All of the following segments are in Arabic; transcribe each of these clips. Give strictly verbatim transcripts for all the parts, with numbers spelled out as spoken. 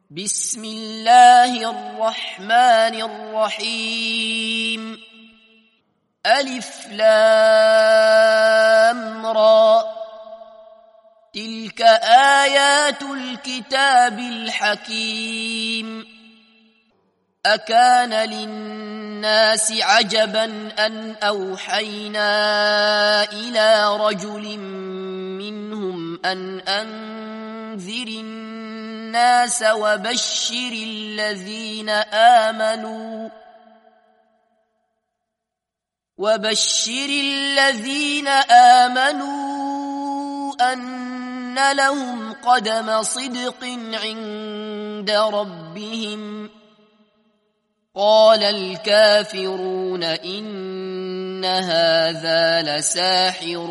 بسم الله الرحمن الرحيم. ألف لام را، تلك آيات الكتاب الحكيم. أكان للناس عجبا أن أوحينا إلى رجل منهم أن أنذر الناس وبشر الذين آمنوا وبشر الذين آمنوا أن لهم قدم صدق عند ربهم. قال الكافرون إن هذا لساحر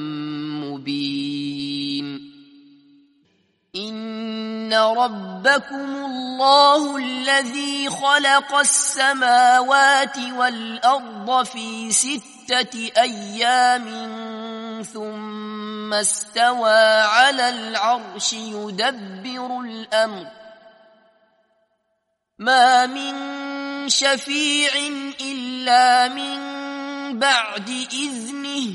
مبين. إن ربكم الله الذي خلق السماوات والأرض في ستة أيام ثم استوى على العرش يدبر الأمر، ما من شفيع إلا من بعد إذنه،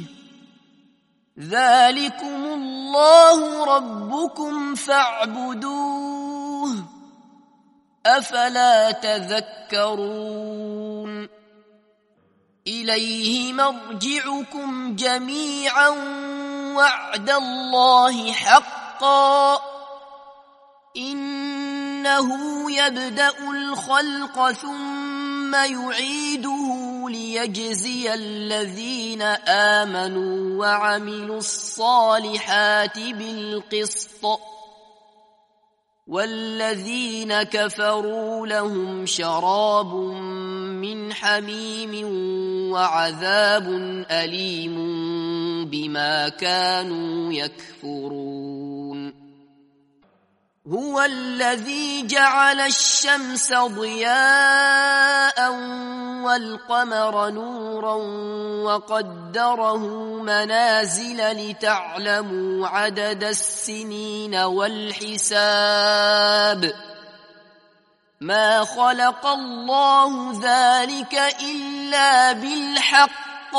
ذلكم الله ربكم فاعبدوه، أفلا تذكرون. إليه مرجعكم جميعا وعد الله حقا، إنه يبدأ الخلق ثم يعيده ليجزي الذين آمنوا وعملوا الصالحات بالقسط، والذين كفروا لهم شراب من حميم وعذاب أليم بما كانوا يكفرون. هو الذي جعل الشمس ضياء والقمر نورا وقدره منازل لتعلموا عدد السنين والحساب، ما خلق الله ذلك إلا بالحق،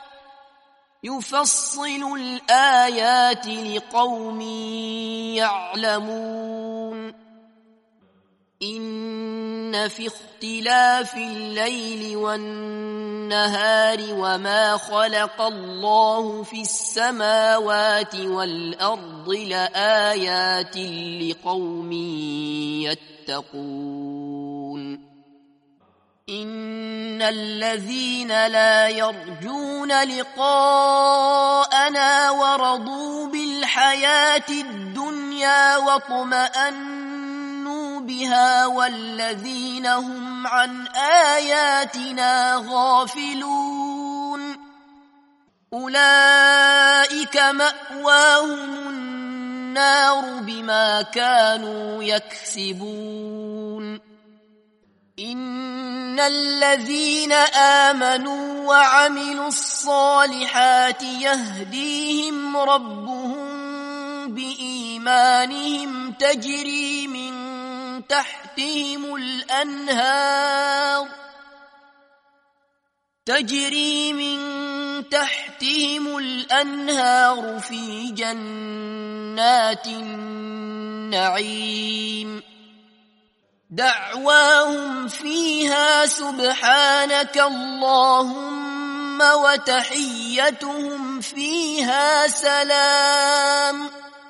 يفصل الآيات لقوم يعلمون. إن في اختلاف الليل والنهار وما خلق الله في السماوات والأرض لآيات لقوم يتقون. إن الذين لا يرجون لقاءنا ورضوا بالحياة الدنيا واطمأنوا بها والذين هم عن آياتنا غافلون، أولئك مأواهم النار بما كانوا يكسبون. إن الذين آمنوا وعملوا الصالحات يهديهم ربهم بإيمانهم تجري من تحتهم الأنهار تجري من تحتهم الأنهار في جنات النعيم، دعواهم فيها سبحانك اللهم وتحيتهم فيها سلام،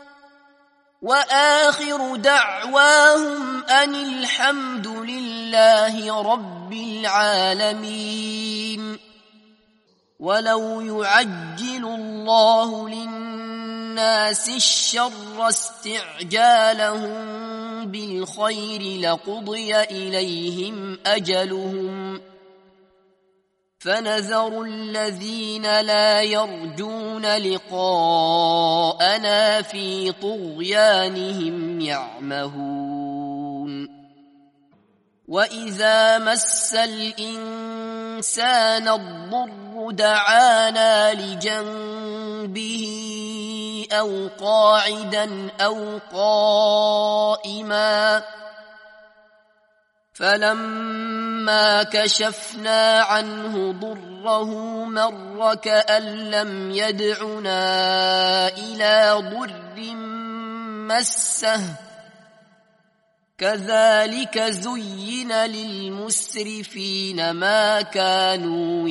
وآخر دعواهم أن الحمد لله رب العالمين. ولو يعجل الله للناس الشر استعجالهم بالخير لقضي إليهم أجلهم، فنذر الذين لا يرجون لقاءنا في طغيانهم يعمهون. وإذا مس الإنسان الضر دعانا لجنبه أو قاعدا أو قائما فلما كشفنا عنه ضره مر كأن لم يدعنا إلى ضر مسه كذلك زين للمسرفين ما كانوا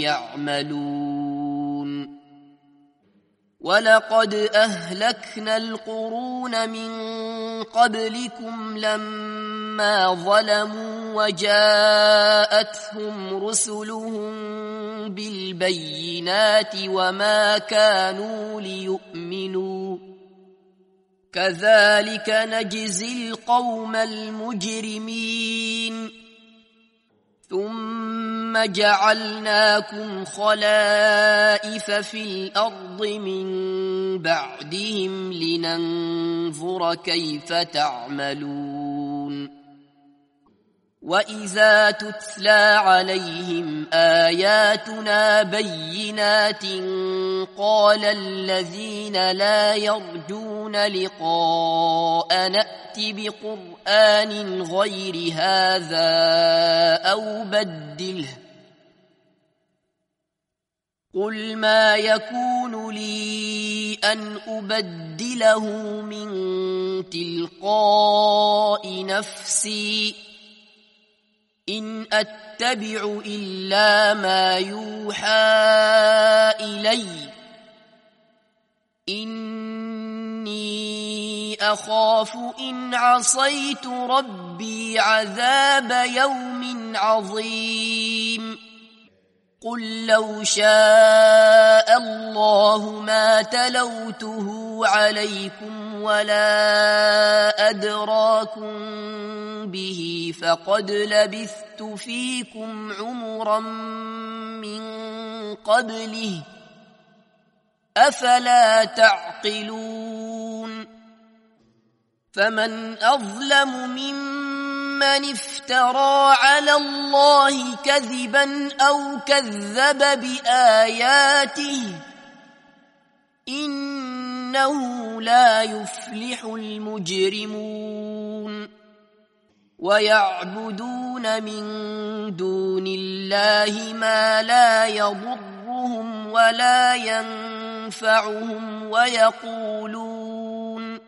يعملون ولقد أهلكنا القرون من قبلكم لما ظلموا وجاءتهم رسلهم بالبينات وما كانوا ليؤمنوا كذلك نجزي القوم المجرمين ثم جعلناكم خلائف في الأرض من بعدهم لننظر كيف تعملون وإذا تتلى عليهم آياتنا بينات قال الذين لا يرجون لقاء نأت بقرآن غير هذا أو بدله قل ما يكون لي أن أبدله من تلقاء نفسي إن أتبع إلا ما يوحى إلي إني أخاف إن عصيت ربي عذاب يوم عظيم قل لو شاء الله ما تلوته عليكم ولا أدراكم به فقد لبثت فيكم عمرا من قبله أفلا تعقلون فمن أظلم ممن افترى على الله كذبا أو كذب بآياته إنه لا يفلح المجرمون ويعبدون من دون الله ما لا يضرهم ولا ينفعهم ويقولون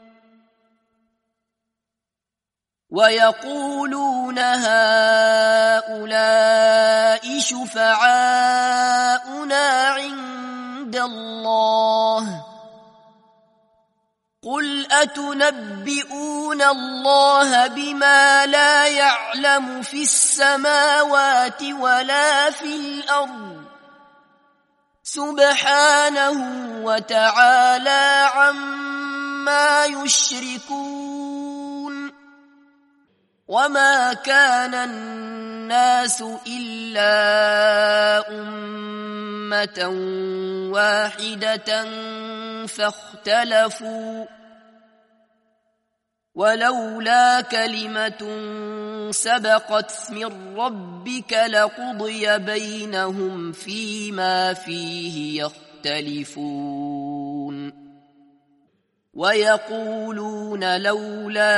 ويقولون هؤلاء شفعاؤنا عند الله قل أتنبئون الله بما لا يعلم في السماوات ولا في الأرض سبحانه وتعالى عما يشركون وما كان الناس إلا أمة واحدة فاختلفوا ولولا كلمة سبقت من ربك لقضي بينهم فيما فيه يختلفون ويقولون لولا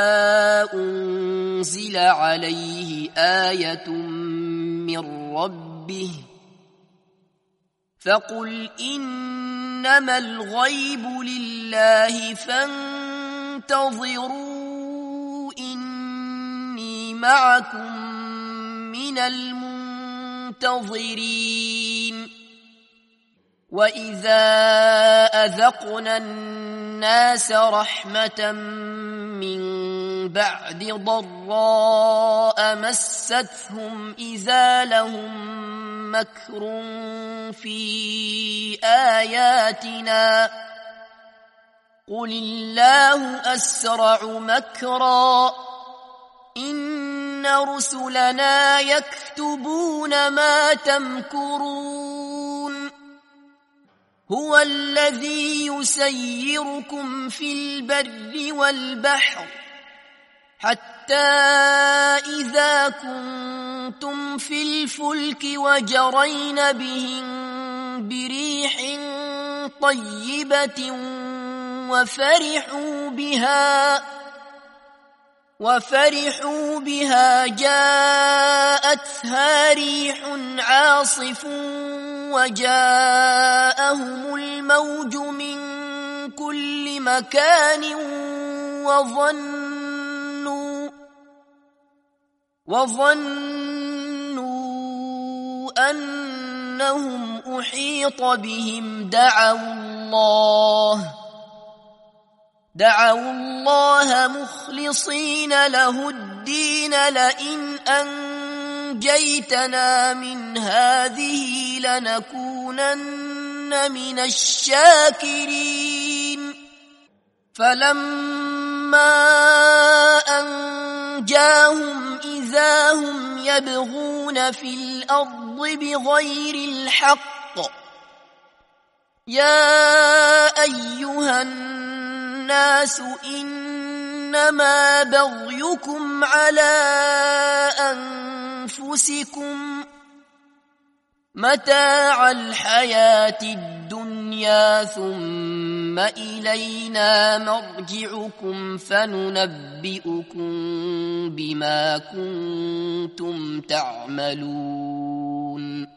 أنزل عليه آية من ربه فقل إنما الغيب لله فانتظروا إني معكم من المنتظرين وإذا أذقنا الناس رحمة من بعد ضراء مستهم إذا لهم مكر في آياتنا قل الله أسرع مكرا إن رسلنا يكتبون ما تمكرون هو الذي يسيركم في البر والبحر حتى إذا كنتم في الفلك وجرين بهم بريح طيبة وفرحوا بها وفرحوا بها جاءتها ريح عاصف وجاءهم الموج من كل مكان وظنوا وظنوا أنهم أحيط بهم دعوا الله دعوا الله مخلصين له الدين لئن أنجيتنا من هذه لنكونن من الشاكرين فلما أنجاهم إذا هم يبغون في الأرض بغير الحق يا أيها الناس إنما بغيكم على أنفسكم متاع الحياة الدنيا ثم إلينا مرجعكم فننبئكم بما كنتم تعملون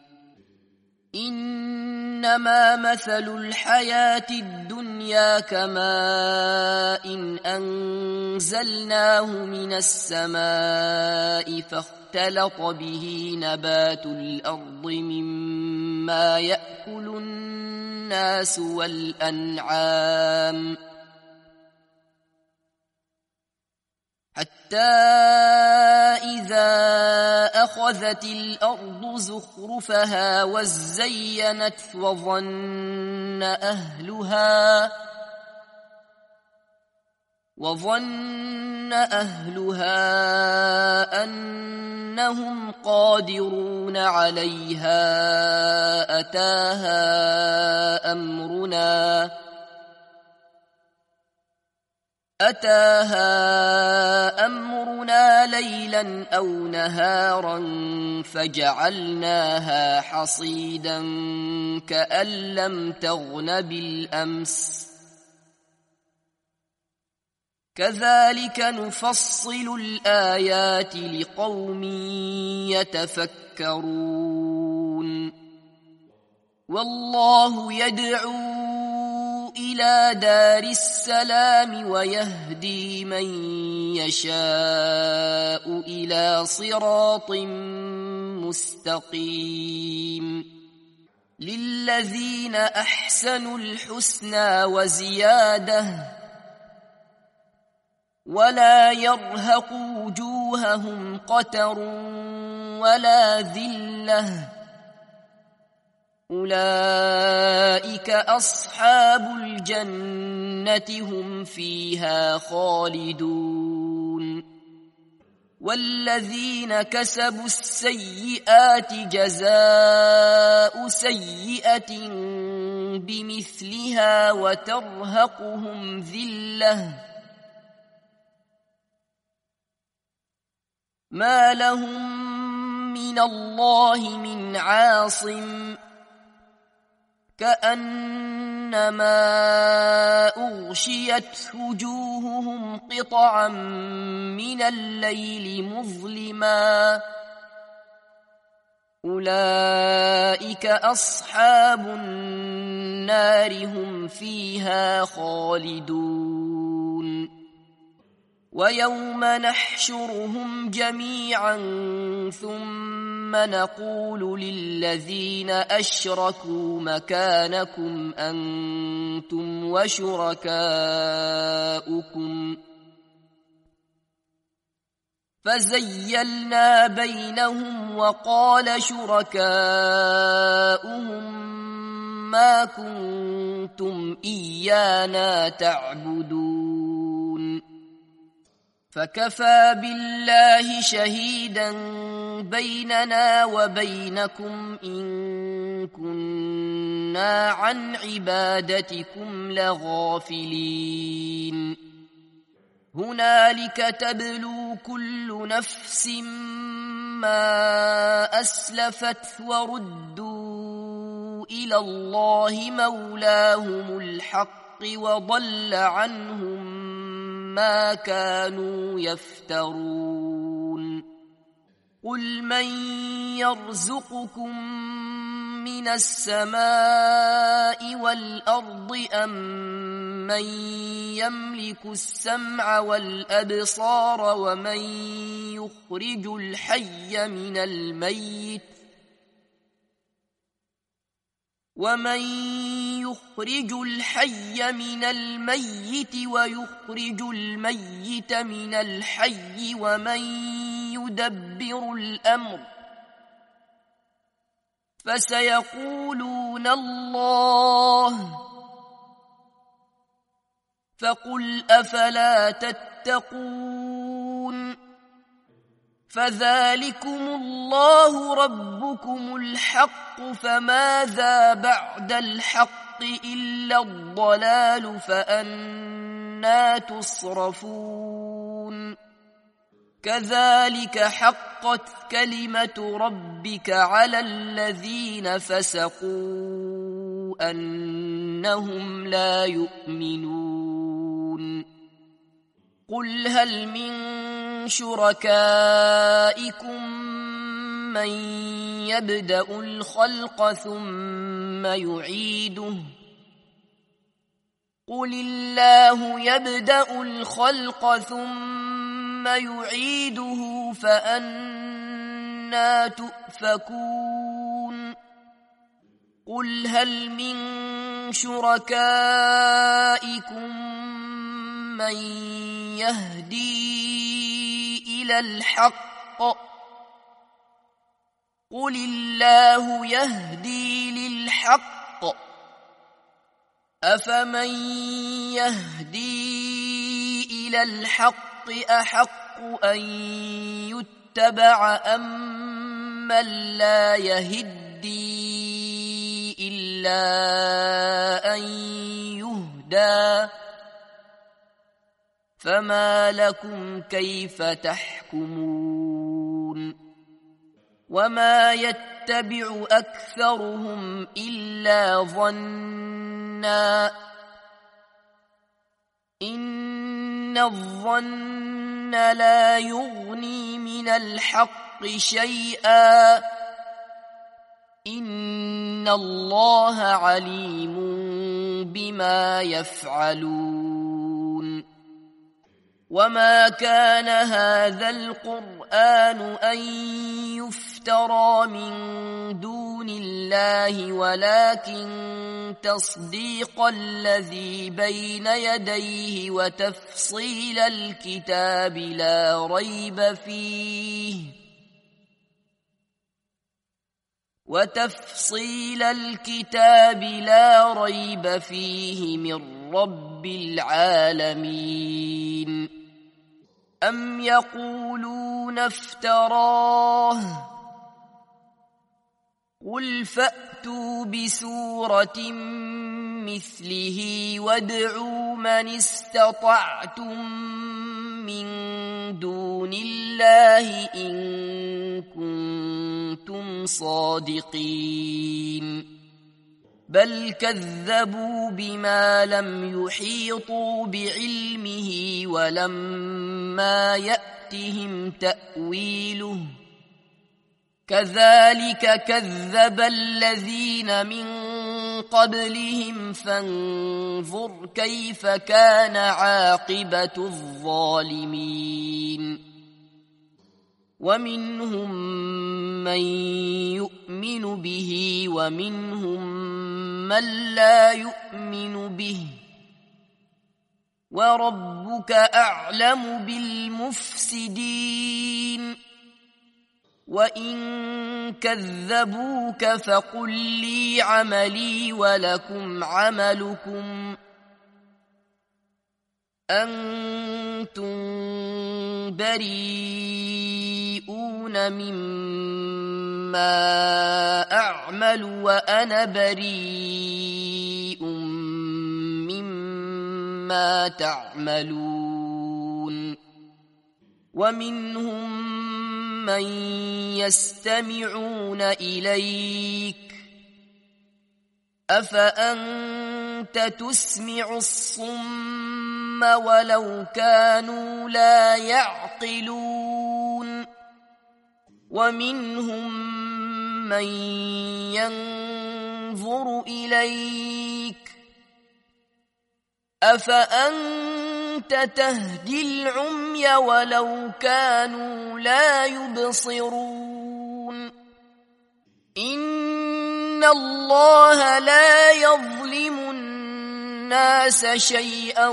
إنما مثل الحياة الدنيا كماء إن أنزلناه من السماء فاختلط به نبات الأرض مما يأكل الناس والأنعام حتى إذا أخذت الأرض زخرفها وزينت وظن أهلها وظن أهلها أنهم قادرون عليها أتاها أمرنا أتاها أمرنا ليلا أو نهارا فجعلناها حصيدا كأن لم تغن بالأمس كذلك نفصل الآيات لقوم يتفكرون والله يدعو إلى دار السلام ويهدي من يشاء إلى صراط مستقيم للذين أحسنوا الحسنى وزيادة ولا يرهق وجوههم قتر ولا ذلة أولئك أصحاب الجنة هم فيها خالدون والذين كسبوا السيئات جزاء سيئة بمثلها وترهقهم ذلة ما لهم من الله من عاصم كأنما أغشيت وجوههم قطعا من الليل مظلما أولئك أصحاب النار هم فيها خالدون ويوم نحشرهم جميعا ثم نقول للذين أشركوا مكانكم أنتم وشركاؤكم فزيلنا بينهم وقال شركاؤهم ما كنتم إيانا تعبدون فكفى بالله شهيدا بيننا وبينكم إن كنا عن عبادتكم لغافلين هنالك تبلو كل نفس ما أسلفت وردوا إلى الله مولاهم الحق وضل عنهم ما كانوا يفترون قل من يرزقكم من السماء والأرض أم من يملك السمع والأبصار ومن يخرج الحي من الميت ومن يخرج الحي من الميت ويخرج الميت من الحي ومن يدبر الأمر فسيقولون الله فقل أفلا تتقون فذلكم الله ربكم الحق فماذا بعد الحق إلا الضلال فأنى تصرفون كذلك حقت كلمة ربك على الذين فسقوا أنهم لا يؤمنون قل هل من شركائكم من يبدأ الخلق ثم يعيده قل الله يبدأ الخلق ثم يعيده فأنى تؤفكون قل هل من شركائكم من يهدي إلى الحق قل الله يهدي للحق أفمن يهدي إلى الحق أحق أن يتبع أم من لا يهدي إلا أن يهدى فما لكم كيف تحكمون وما يتبع أكثرهم إلا ظنا إن الظن لا يغني من الحق شيئا إن الله عليم بما يفعلون وما كان هذا القرآن أن يفترى من دون الله ولكن تصديق الذي بين يديه وتفصيل الكتاب لا ريب فيه وتفصيل الكتاب لا ريب فيه من رب العالمين أم يقولون افتراه قل فأتوا بسورة مثله وادعوا من استطعتم من دون الله إن كنتم صادقين بل كذبوا بما لم يحيطوا بعلمه ولما يأتهم تأويله كذلك كذب الذين من قبلهم فانظر كيف كان عاقبة الظالمين ومنهم من يؤمن به ومنهم من لا يؤمن به وربك أعلم بالمفسدين وإن كذبوك فقل لي عملي ولكم عملكم أنتم بريئون مما أعمل وأنا بريء مما تعملون ومنهم من يستمعون إليك أفأنت تسمع الصم ولو كانوا لا يعقلون ومنهم من ينظر إليك أفأنت تهدي العمي ولو كانوا لا يبصرون إن الله لا يظلم الناس شيئا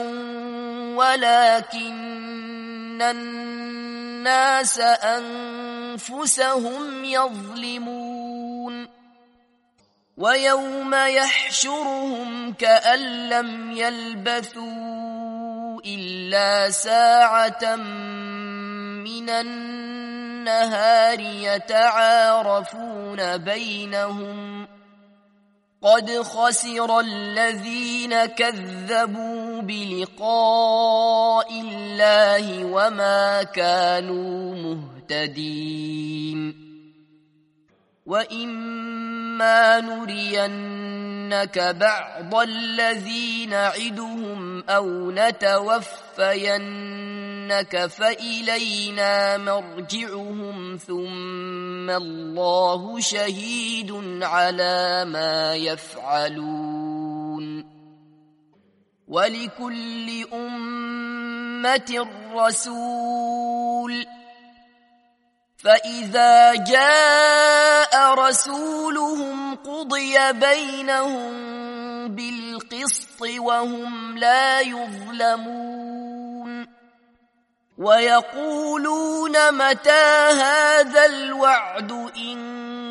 ولكن الناس أنفسهم يظلمون ويوم يحشرهم كأن لم يلبثوا إلا ساعة من النهار يتعارفون بينهم قد خسر الذين كذبوا بلقاء الله وما كانوا مهتدين وإما نرينك بعض الذي نعدهم أو نتوفينك فإلينا مرجعهم ثم الله شهيد على ما يفعلون ولكل أمة رسول فإذا جاء رسولهم قضي بينهم بالقسط وهم لا يظلمون ويقولون متى هذا الوعد إن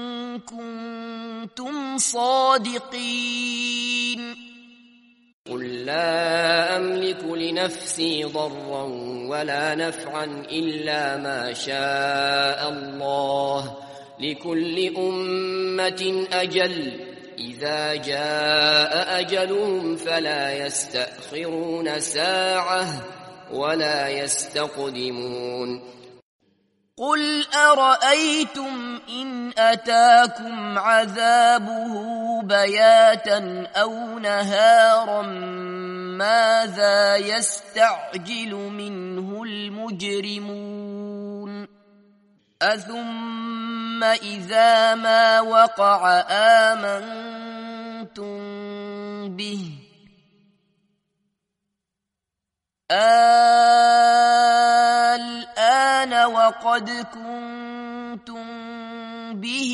كنتم صادقين قل لا أملك لنفسي ضرا ولا نفعا إلا ما شاء الله لكل أمة أجل إذا جاء أجلهم فلا يستأخرون ساعة ولا يستقدمون قل أرأيتم إن أتاكم عذابه بياتا أو نهارا ماذا يستعجل منه المجرمون أثم إذا ما وقع آمنتم به الآن وقد كنتم به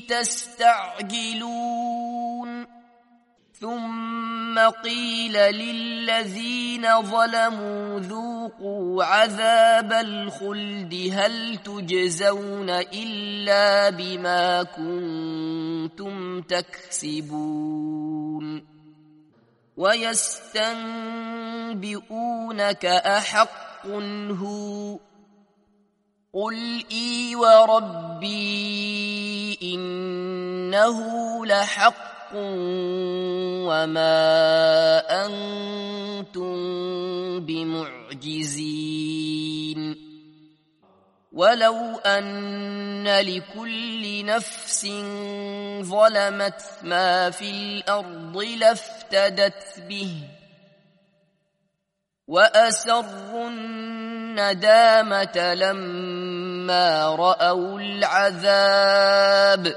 تستعجلون ثم قيل للذين ظلموا ذوقوا عذاب الخلد هل تجزون إلا بما كنتم تكسبون ويستنبئونك أحق هو قل إي وربي إنه لحق وما أنتم بمعجزين ولو أن لكل نفس ظلمت ما في الأرض لافتدت به وأسروا الندامة لما رأوا العذاب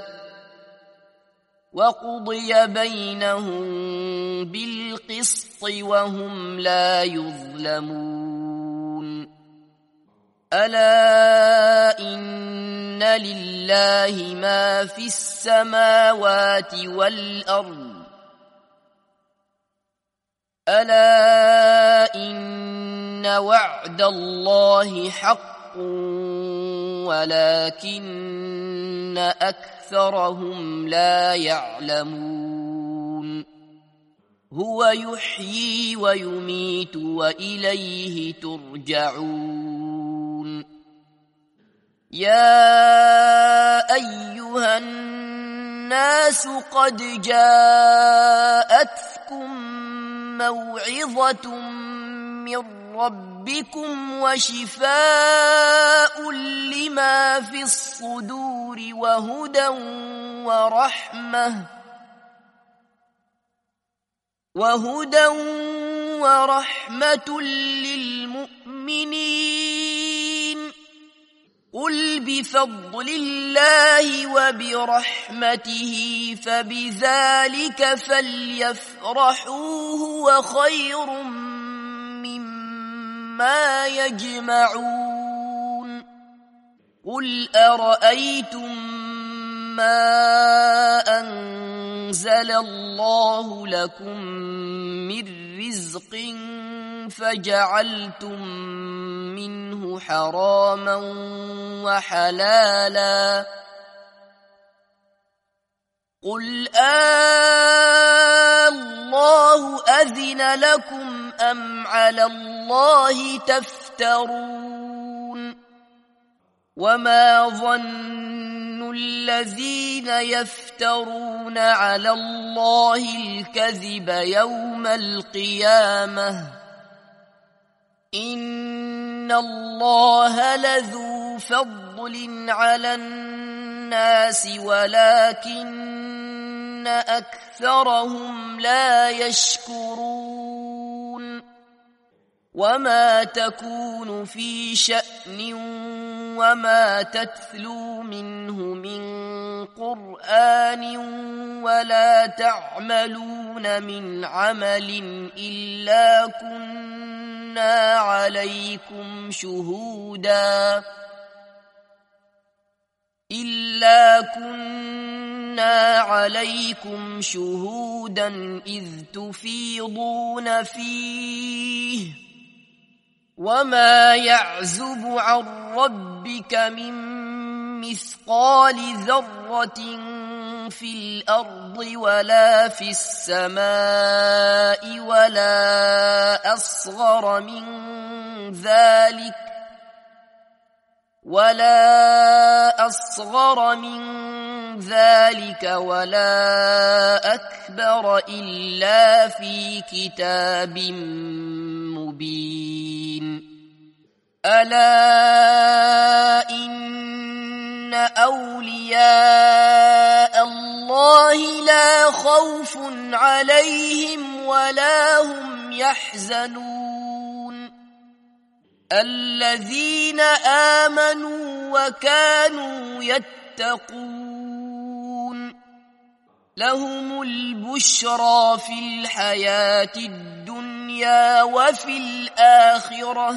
وقضي بينهم بالقسط وهم لا يظلمون ألا إن لله ما في السماوات والأرض ألا إن وعد الله حق ولكن أكثرهم لا يعلمون هو يحيي ويميت وإليه ترجعون يا أيها الناس قد جاءتكم موعظة من ربكم وشفاء لما في الصدور وهدى ورحمة وهدى ورحمة للمؤمنين قل بفضل الله وبرحمته فبذلك فليفرحوا هو خير مما يجمعون قل أرأيتم ما أنزل الله لكم من رزق فجعلتم منه حراما وحلالا قل الله أذن لكم أم على الله تفترون وما ظن الذين يفترون على الله الكذب يوم القيامة إن الله لذو فضل على الناس ولكن أكثرهم لا يشكرون وما تكون في شأن وما تتلو منه من قرآن ولا تعملون من عمل إلا كنا عليكم شهودا إلا كنا عليكم شهودا إذ تفيضون فيه وما يعزب عن ربك من مثقال ذرة في الأرض ولا في السماء ولا أصغر من ذلك ولا أصغر من ذلك ولا أكبر إلا في كتاب مبين ألا إن أولياء الله لا خوف عليهم ولا هم يحزنون الذين آمنوا وكانوا يتقون لهم البشرى في الحياة الدنيا وفي الآخرة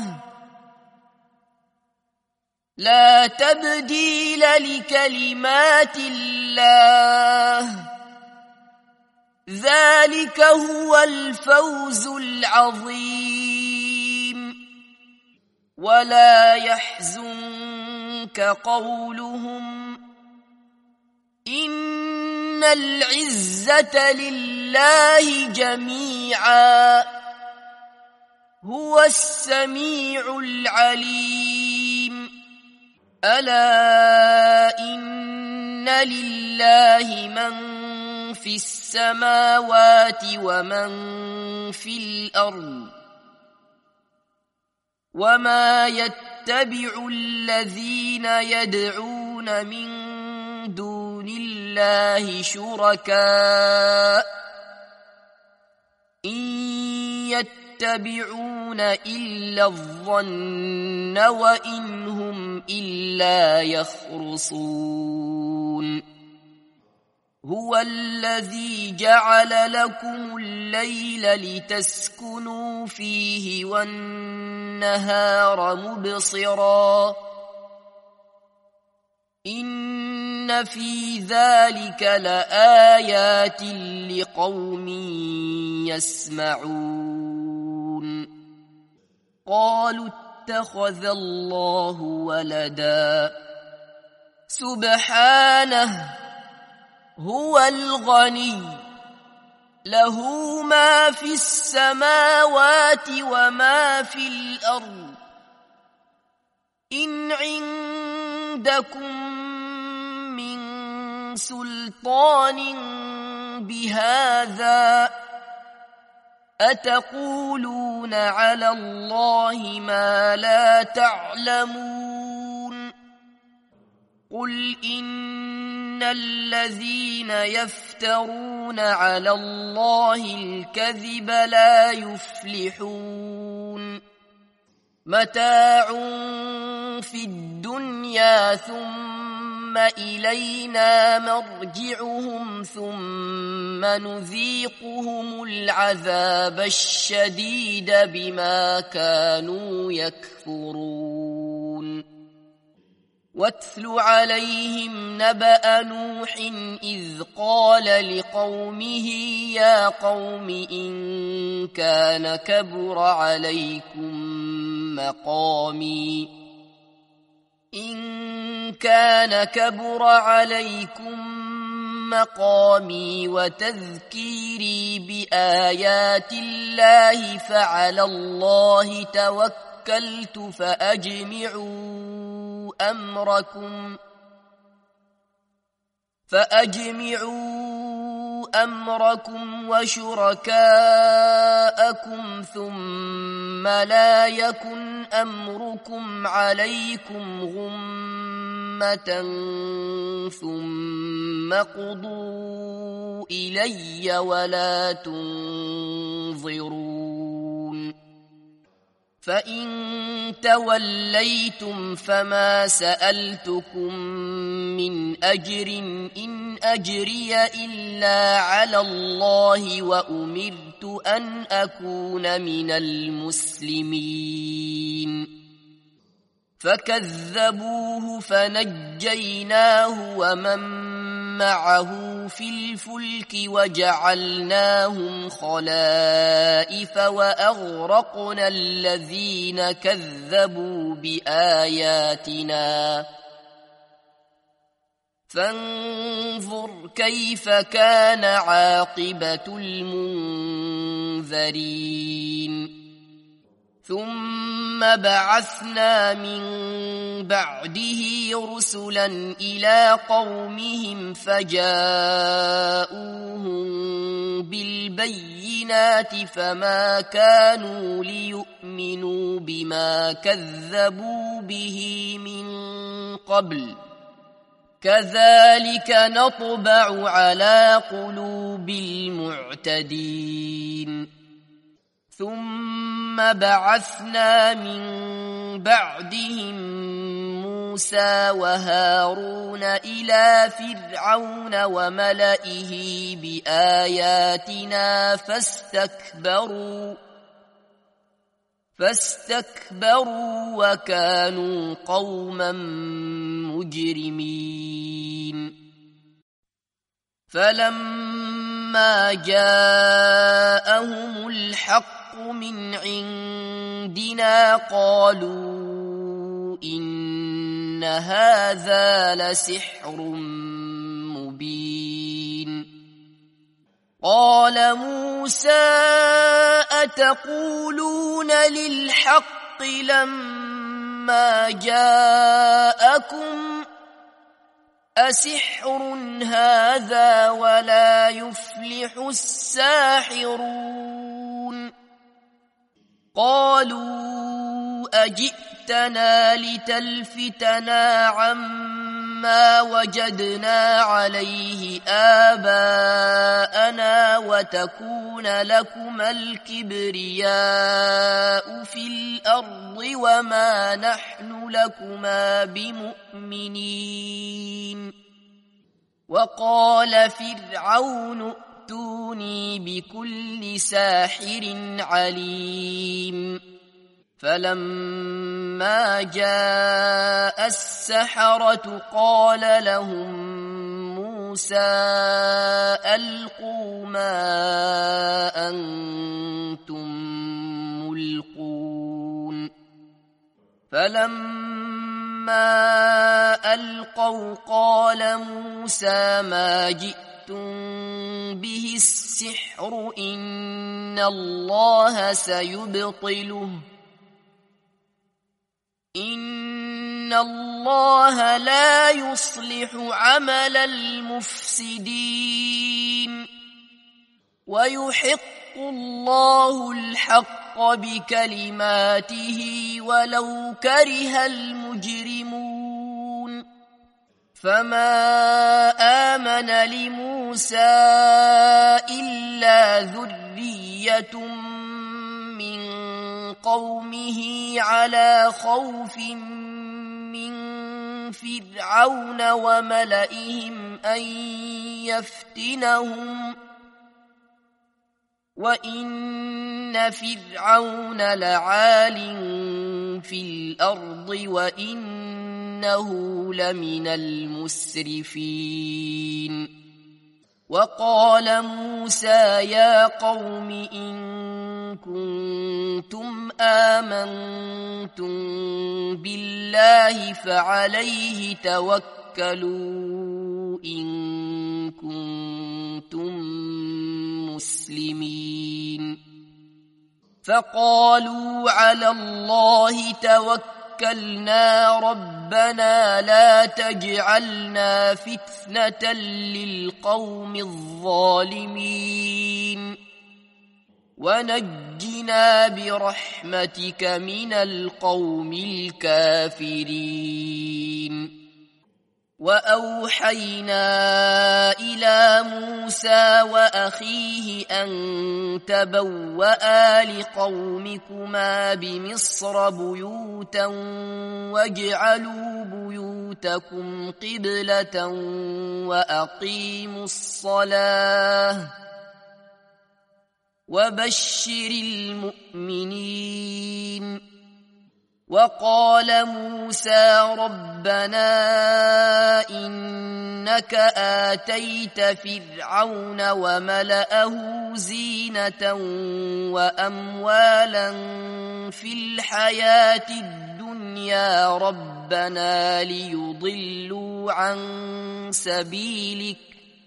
لا تبديل لكلمات الله ذلك هو الفوز العظيم ولا يحزنك قولهم إن العزة لله جميعا هو السميع العليم ألا إن لله من في السماوات ومن في الأرض وما يتبع الذين يدعون من دون الله شركاء إن يتبعون إلا الظن وإن هم إلا يخرصون هو الذي جعل لكم الليل لتسكنوا فيه والنهار مبصرا إن في ذلك لآيات لقوم يسمعون قالوا اتخذ الله ولدا سبحانه هو الغني له ما في السماوات وما في الأرض إن عندكم من سلطان بهذا أتقولون على الله ما لا تعلمون قل إن الذين يفترون على الله الكذب لا يفلحون متاع في الدنيا ثم إلينا مرجعهم ثم نذيقهم العذاب الشديد بما كانوا يكفرون واتل عليهم نبأ نوح إذ قال لقومه يا قوم إن كان كبر عليكم مقامي إن كان كبر عليكم مقامي وتذكيري بآيات الله فعلى الله توكلت فأجمعوا أمركم فأجمعوا أمركم وشركاءكم ثم لا يكن أمركم عليكم غمة ثم قضوا إلي ولا تنظرون فإن توليتم فما سألتكم من أجر إن أجري إلا على الله وأمرت أن أكون من المسلمين فكذبوه فنجيناه ومن معه في الفلك وجعلناهم خلائف وأغرقنا الذين كذبوا بآياتنا فانظر كيف كان عاقبة المنذرين ثم بعثنا من بعده رسلا إلى قومهم فجاءوهم بالبينات فما كانوا ليؤمنوا بما كذبوا به من قبل كذلك نطبع على قلوب المعتدين ثم بعثنا من بعدهم موسى وهارون إلى فرعون وملئه بآياتنا فاستكبروا فاستكبروا وكانوا قوما مجرمين فلما جاءهم الحق من عندنا قالوا إن هذا لسحر مبين قال موسى أتقولون للحق لما جاءكم أسحر هذا ولا يفلح الساحرون قالوا أجئتنا لتلفتنا عما وجدنا عليه آباءنا وتكون لكما الكبرياء في الأرض وما نحن لكما بمؤمنين وقال فرعون ائتوني بكل ساحر عليم فلما جاء السحرة قال لهم موسى ألقوا ما أنتم ملقون فلما ألقوا قال موسى ما جئتم به السحر إن الله سيبطله إن الله لا يصلح عمل المفسدين ويحق الله الحق بكلماته ولو كره المجرمون فما آمن لموسى إلا ذرية من قومه على خوف من فرعون وملئهم أن يفتنهم وإن فرعون لعال في الأرض وإنه لمن المسرفين وقال موسى يا قوم إن كنتم آمنتم بالله فعليه توكلوا إن كنتم مسلمين فقالوا على الله توكلنا ربنا لا تجعلنا فتنة للقوم الظالمين ونجنا برحمتك من القوم الكافرين وأوحينا إلى موسى وأخيه أن تبوأ لقومكما بمصر بيوتا واجعلوا بيوتكم قبلة وأقيموا الصلاة وبشر المؤمنين وقال موسى ربنا إنك آتيت فرعون وملأه زينة وأموالا في الحياة الدنيا ربنا ليضلوا عن سبيلك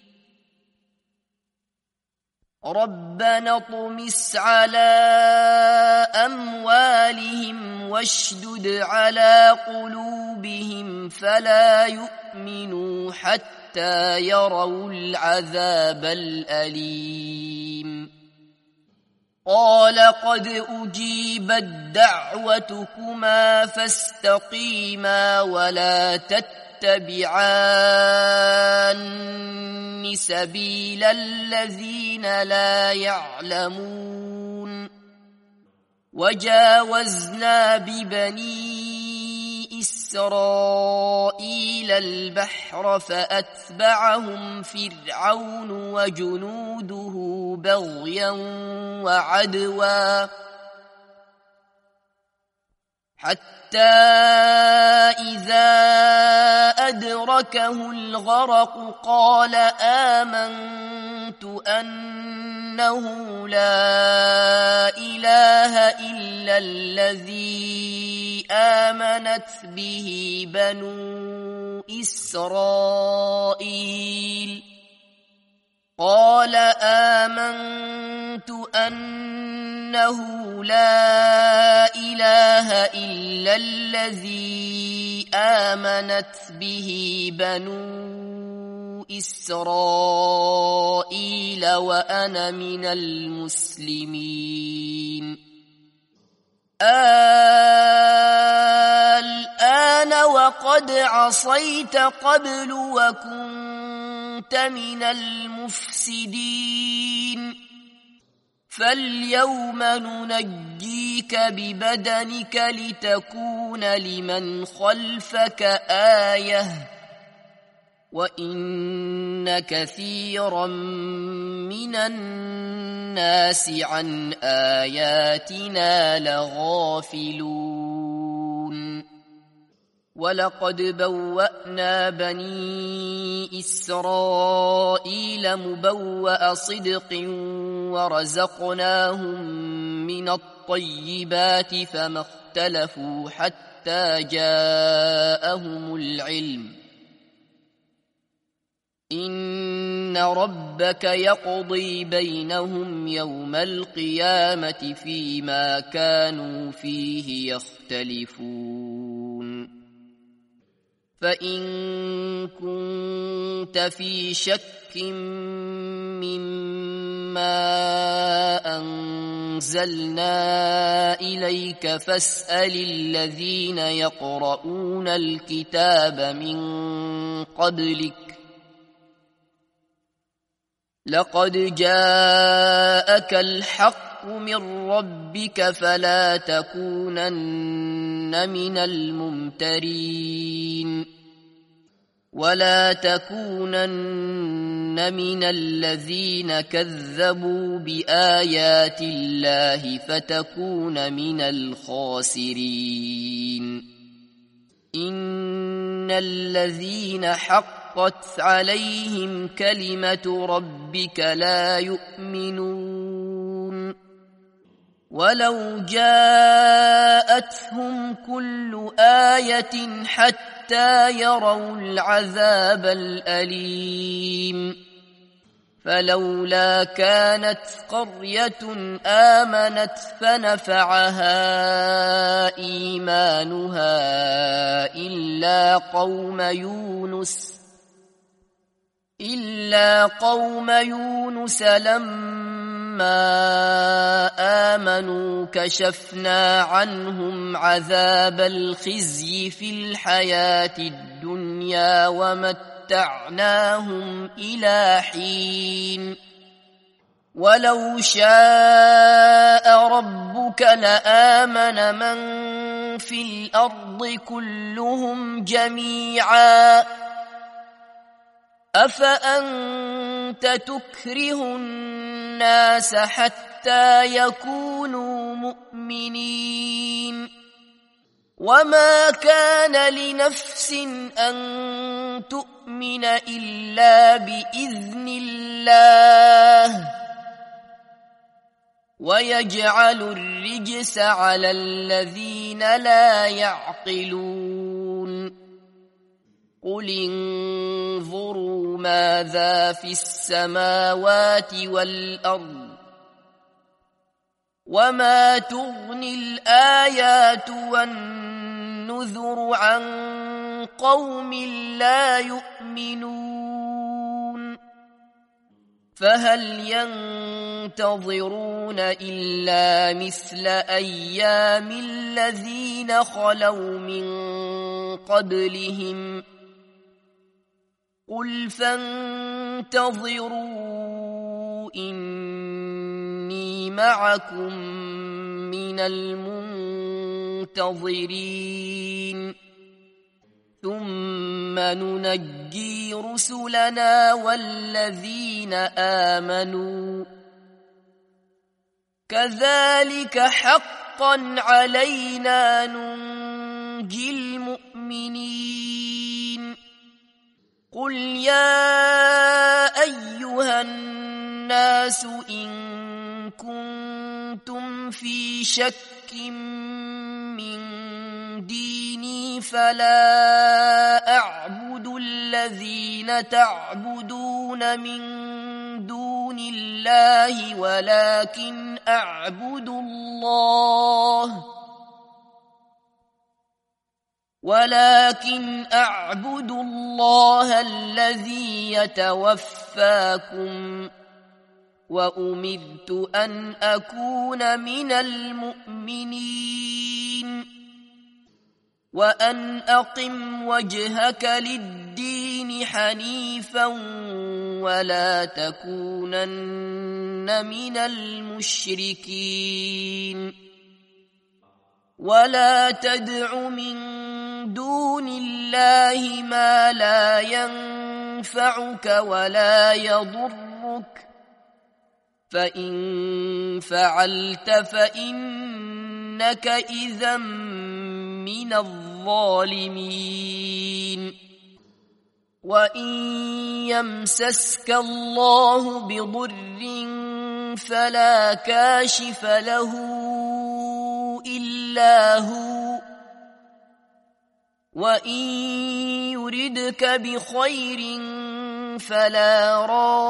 ربنا اطمس على أموالهم واشدد على قلوبهم فلا يؤمنوا حتى يروا العذاب الأليم قال قد أجيبت دعوتكما فاستقيما ولا تتبعان سبيل الذين لا يعلمون وجاوزنا ببني إسرائيل البحر فأتبعهم فرعون وجنوده بغيا وعدوا حتى إذا أدركه الغرق قال آمنت أنه لا إله إلا الذي آمنت به بنو إسرائيل قال آمنت أنه لا إله إلا الذي آمنت به بنو إسرائيل وأنا من المسلمين الآن وقد عصيت قبل وكنت من المفسدين فاليوم ننجيك ببدنك لتكون لمن خلفك آية وإن كثيرا من الناس عن آياتنا لغافلون ولقد بوأنا بني إسرائيل مبوأ صدق ورزقناهم من الطيبات فما اختلفوا حتى جاءهم العلم إن ربك يقضي بينهم يوم القيامة فيما كانوا فيه يختلفون فإن كنت في شك مما أنزلنا أنزلنا إليك فاسأل الذين يقرؤون الكتاب من قبلك لقد جاءك الحق من ربك فلا تكونن من الممترين ولا تكونن من الذين كذبوا بآيات الله فتكون من الخاسرين إن الذين حقت عليهم كلمة ربك لا يؤمنون ولو جاءتهم كل آية حتى يروا العذاب الأليم فلولا كانت قرية آمنت فنفعها إيمانها إلا قوم يونس إلا قوم يونس لما آمنوا كشفنا عنهم عذاب الخزي في الحياة الدنيا ومتعناهم إلى حين ولو شاء ربك لآمن من في الأرض كلهم جميعا أفأنت تكره الناس حتى يكونوا مؤمنين وما كان لنفس أن تؤمن إلا بإذن الله ويجعل الرجس على الذين لا يعقلون قل انظروا ماذا في السماوات والأرض وما تغني الآيات والنذر عن قوم لا يؤمنون فهل ينتظرون إلا مثل أيام الذين خلوا من قبلهم قل فانتظروا إني معكم من المنتظرين ثم ننجي رسلنا والذين آمنوا كذلك حقا علينا ننجي المؤمنين قل يا أيها الناس إن كنتم في شك من ديني فلا أعبد الذين تعبدون من دون الله ولكن أعبد الله ولكن أعبد الله الذي يتوفاكم وأمرت أن أكون من المؤمنين وأن أقم وجهك للدين حنيفا ولا تكونن من المشركين ولا تدع من دون الله ما لا ينفعك ولا يضرك فإن فعلت فإنك إذا من الظالمين وإن يمسسك الله بضر فلا كاشف له إلا هو وإن يردك بخير فلا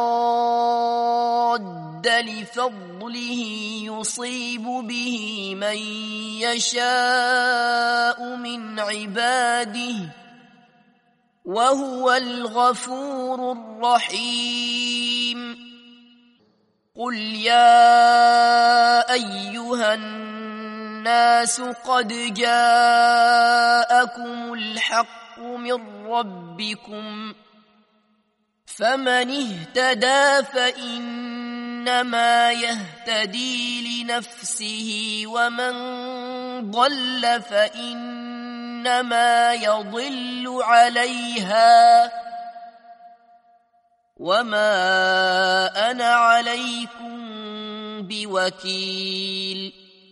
راد لفضله يصيب به من يشاء من عباده وهو الغفور الرحيم قل يا أيها الناس قد جاءكم الحق من ربكم فمن اهتدى فإنما يهتدي لنفسه ومن ضل فإنما يضل عليها وما أنا عليكم بوكيل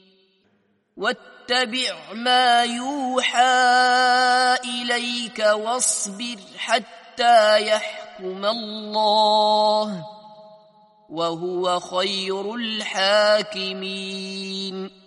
واتبع ما يوحى إليك واصبر حتى يحكم الله وهو خير الحاكمين.